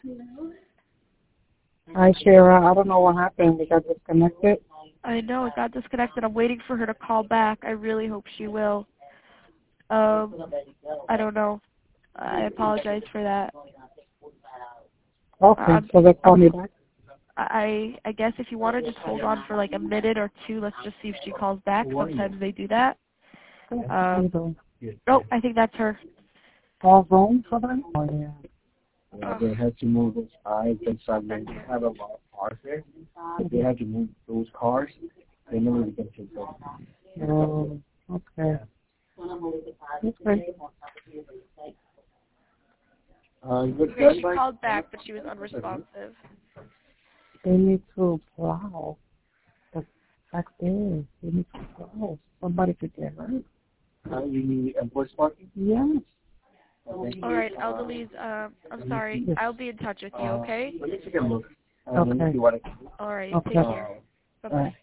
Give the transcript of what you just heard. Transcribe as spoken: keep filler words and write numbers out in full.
Hi, Shara. I don't know what happened. We got disconnected. I know, it got disconnected. I'm waiting for her to call back. I really hope she will. Um, I don't know. I apologize for that. Okay, Um, so they call me back. I I guess if you want to just hold on for like a minute or two, let's just see if she calls back. Sometimes they do that. Um, oh, I think that's her. All wrong for them? Oh, yeah. Uh, they had to move those cars. They suddenly have a lot of cars there. They had to move those cars. They never really get to them. Oh, okay. Okay. Uh, Okay, she called back, but she was unresponsive. They need to plow. The fact is, they need to plow. Somebody could get hurt. Uh, you need a voice parking? Yes. Okay. All right, Eldelise, uh, I'm sorry. Yes. I'll be in touch with you, okay? Uh, let me take a look. Uh, Okay. let me see what I can do. All right, Okay. take care. Uh, Bye-bye.